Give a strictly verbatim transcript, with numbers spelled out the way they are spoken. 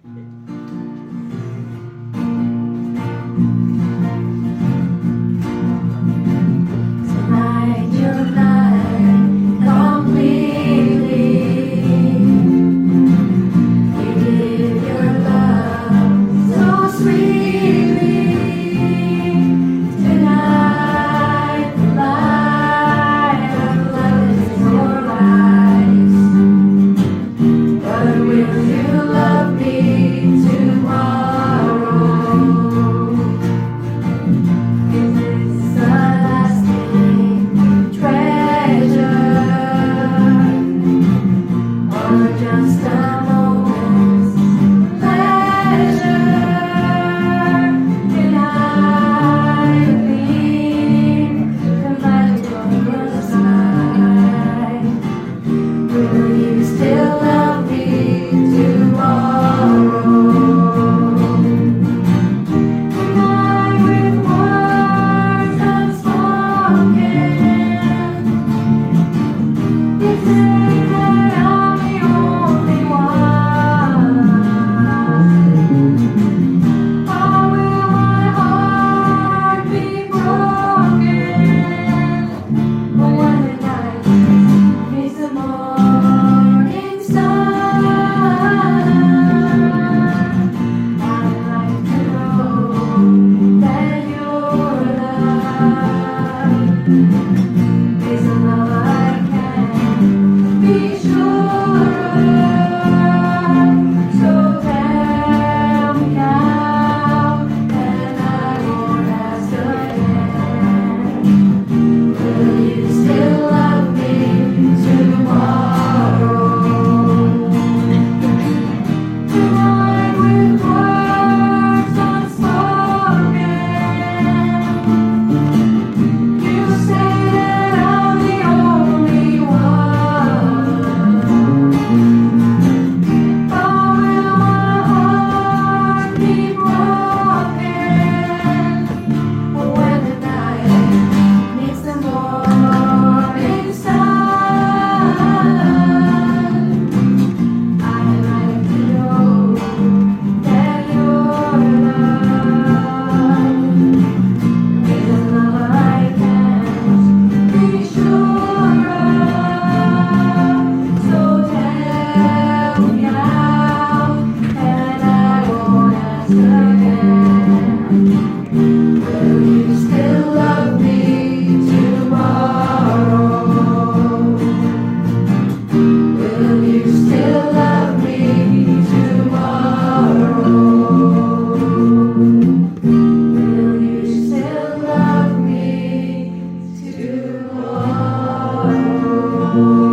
Tonight you're mine completely. You give your love so sweetly. Tonight the light of love is in your eyes. But will you love me tomorrow? Is this a lasting treasure, or just a moment's pleasure? Can I glean the light of your sky? Will you still love me tomorrow? Tonight with words unspoken, you say that I'm the only one. Or will my heart be broken when the night meets the morning sun? I'd like to know that your love is a love I can be sure of. So tell me now, and I won't ask again. Will you still love me tomorrow? Tonight with words unspoken, you say that I'm the only one. Or will my heart be broken when the night meets the morning sun? I'd like to know that your love is a love I can't be sure of. So tell me now, and I won't ask again. Will you still love me tomorrow? Will you still love me tomorrow? Will you still love me tomorrow?